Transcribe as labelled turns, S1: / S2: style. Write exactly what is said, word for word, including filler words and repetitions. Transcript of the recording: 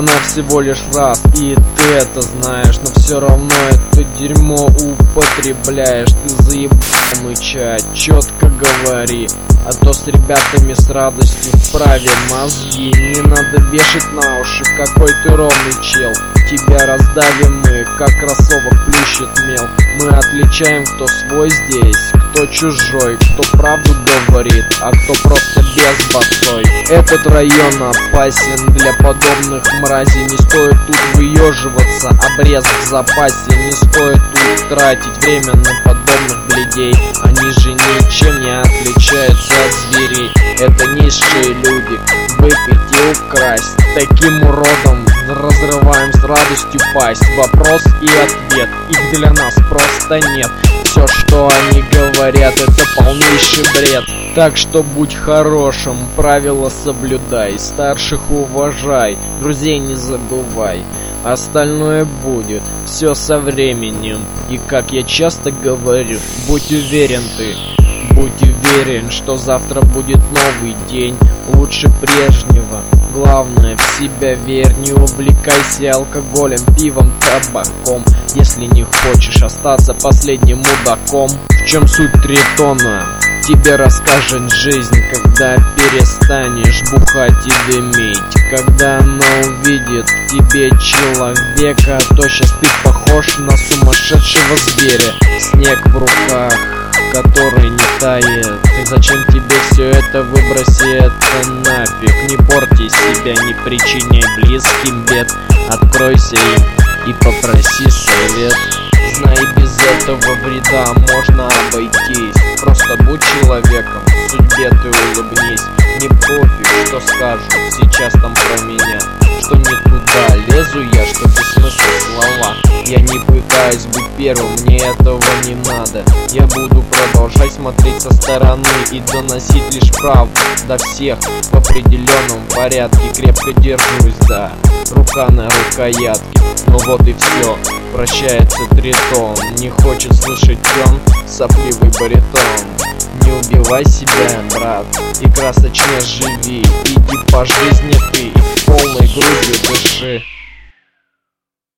S1: дана всего лишь раз, и ты это знаешь, но все равно это дерьмо употребляешь. Ты заебал мычать, четко говори, а то с ребятами с радостью вправе мозги. Не надо вешать на уши, какой ты ровный чел. Тебя раздавим мы, как кроссовок плющит мел. Мы отличаем, кто свой здесь, кто чужой, кто правду говорит, а кто просто без босой. Этот район опасен для подобных мразей. Не стоит тут выеживаться, обрез в запасе. Не стоит тут тратить время на подобных бледей. Они же ничем не отличаются от зверей. Это низшие люди, выпить и украсть. Таким уродом разрываем с радостью пасть. Вопрос и ответ, их для нас просто нет. Все, что они говорят, это полнейший бред. Так что будь хорошим, правила соблюдай, старших уважай, друзей не забывай. Остальное будет все со временем. И как я часто говорю, будь уверен ты, будь уверен, что завтра будет новый день, лучше прежнего. Главное, в себя верь, не увлекайся алкоголем, пивом, табаком, если не хочешь остаться последним мудаком. В чем суть тритона? Тебе расскажет жизнь, когда перестанешь бухать и дымить. Когда она увидит в тебе человека, то сейчас ты похож на сумасшедшего зверя. Снег в руках, который не тает. И зачем тебе все это? Выброси это нафиг. Не порти себя, не причиняй близким бед. Откройся им и попроси совет. Знай, без этого вреда можно обойтись. Просто будь человеком, судьбе ты улыбнись. Не пофиг, что скажут сейчас там про меня, что не туда лезу я, что бессмысленные слова. Я не пытаюсь быть первым, мне этого не надо. Я буду продолжать смотреть со стороны и доносить лишь правду до всех в определенном порядке. Крепко держусь, да, рука на рукоятке. Ну вот и все, прощается тритон. Не хочет слышать он сопливый баритон. Не убивай себя, брат, и красочно живи. Иди по жизни ты и полной грудью дыши.